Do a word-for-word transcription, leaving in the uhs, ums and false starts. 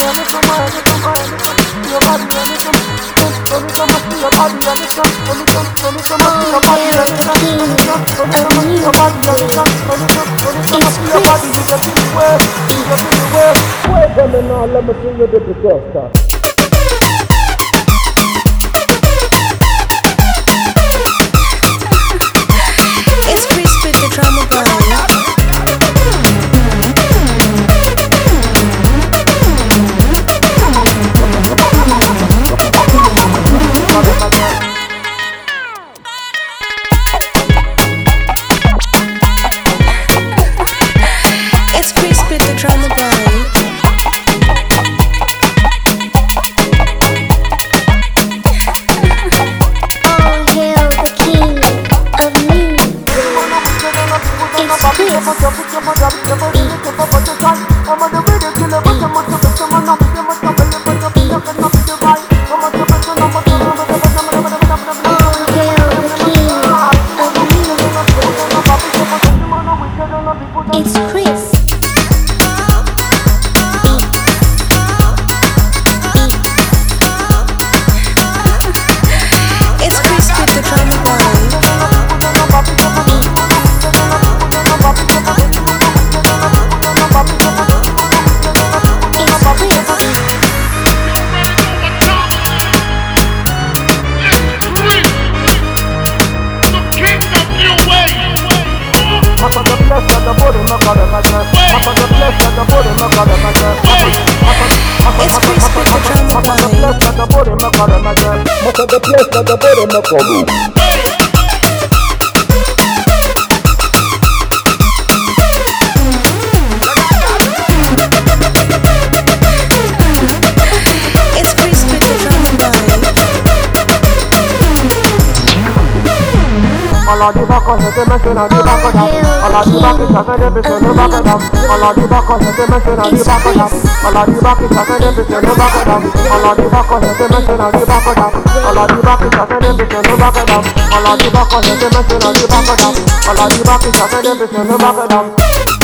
Let me see you do the stuff. It's Chris with the drama boy. It's Chris with the drama boy. All hail the king of me. It's Chris. It's Chris. It's Chris with the drama boy. It's Chris with the drama boy. Much of the place that the body make a move. It's Chris with the drama boy. All of the back of the machine and the back of that. All of the back is having the bitch in the back of that. All of the back of the machine and the back of that. All of the back is having the bitch in the back of that. All of the back of the machine and the back of that. All of the back is having the bitch in the back of that. All of the back of the machine and the back of that. All of the back is having the bitch in the back of that.